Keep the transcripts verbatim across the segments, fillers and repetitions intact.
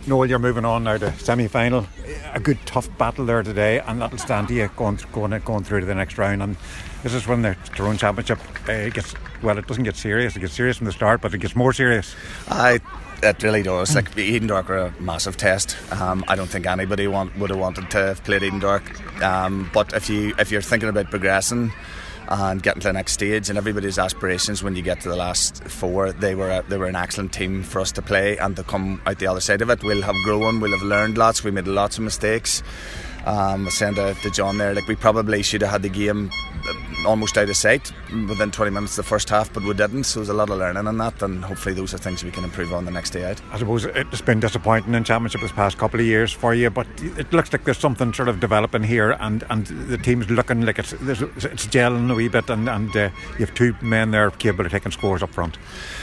Noel, you're moving on now to semi-final. A good tough battle there today, and that'll stand to you going, going, going through to the next round. And this is when the Tyrone Championship uh, gets, well, it doesn't get serious. It gets serious from the start, but it gets more serious. I, it really does. Mm. Like, Edendork are a massive test. Um, I don't think anybody want, would have wanted to have played Edendork. Um, but if you if you're thinking about progressing and getting to the next stage, and everybody's aspirations when you get to the last four, they were a, they were an excellent team for us to play and to come out the other side of it. We'll have grown, we'll have learned lots, we made lots of mistakes. um, I was saying to, to John there, like, we probably should have had the game almost out of sight within twenty minutes of the first half, but we didn't, so there's a lot of learning in that, and hopefully those are things we can improve on the next day out. I suppose it's been disappointing in Championship this past couple of years for you, but it looks like there's something sort of developing here, and, and the team's looking like it's it's gelling a wee bit, and, and uh, you have two men there capable of taking scores up front.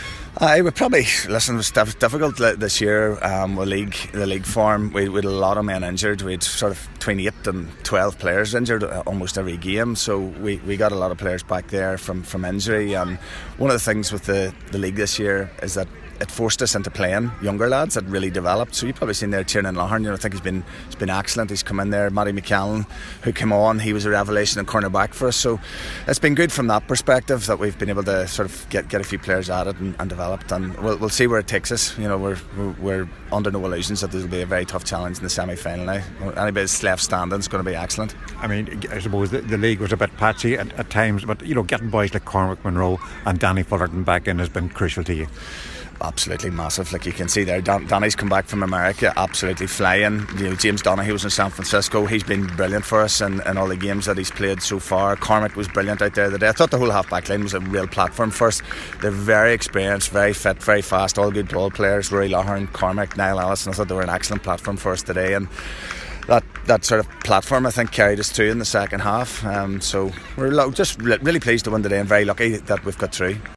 I would probably listen. It was difficult this year. Um, with league, the league form, we, we had a lot of men injured. We had sort of between eight and twelve players injured almost every game. So we, we got a lot of players back there from, from injury. And one of the things with the, the league this year is that it forced us into playing younger lads that really developed. So you've probably seen there Tiernan Loughearn, you know, I think he's been he's been excellent. He's come in there. Matty McCallan, who came on, he was a revelation in cornerback for us. So it's been good from that perspective that we've been able to sort of get, get a few players added and, and developed, and we'll, we'll see where it takes us. You know, we're, we're we're under no illusions that there'll be a very tough challenge in the semi-final now. Anybody that's left standing is going to be excellent. I mean, I suppose the, the league was a bit patchy at, at times, but you know, getting boys like Cormac Monroe and Danny Fullerton back in has been crucial to you. Absolutely massive. Like you can see there, Dan- Danny's come back from America absolutely flying. You know, James Donaghy was in San Francisco. He's been brilliant for us in, in all the games that he's played so far. Cormac was brilliant out there today. I thought the whole half-back line was a real platform for us. They're very experienced, very fit, very fast, all good ball players. Rory Loughearn, Cormac, Niall Allison. I thought they were an excellent platform for us today, and that that sort of platform, I think, carried us through in the second half. Um, so we're lo- just really pleased to win today, and very lucky that we've got through.